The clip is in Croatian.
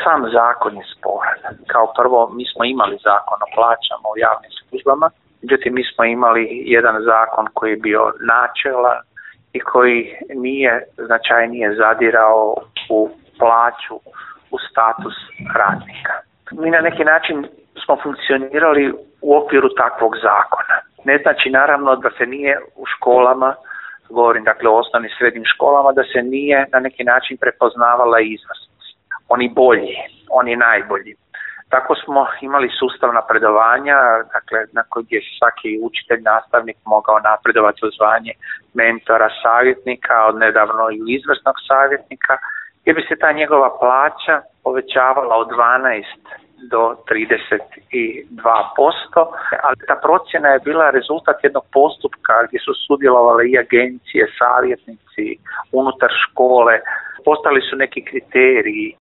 Sam zakon je sporan. Kao prvo, mi smo imali zakon o plaćama u javnim službama, međutim mi smo imali jedan zakon koji je bio načelan i koji nije značajnije zadirao u plaću, u status radnika. Mi na neki način smo funkcionirali u okviru takvog zakona. Ne znači naravno da se nije u školama, govorim dakle o osnovnim i srednjim školama, da se nije na neki način prepoznavala izvrsnost. Oni bolji, oni najbolji. Tako smo imali sustav napredovanja, dakle na koji je svaki učitelj, nastavnik mogao napredovati u zvanje mentora, savjetnika, od nedavno i izvrsnog savjetnika, gdje bi se ta njegova plaća povećavala od 12 do 32%, ali ta procjena je bila rezultat jednog postupka gdje su sudjelovale i agencije, savjetnici, unutar škole, postali su neki kriteriji.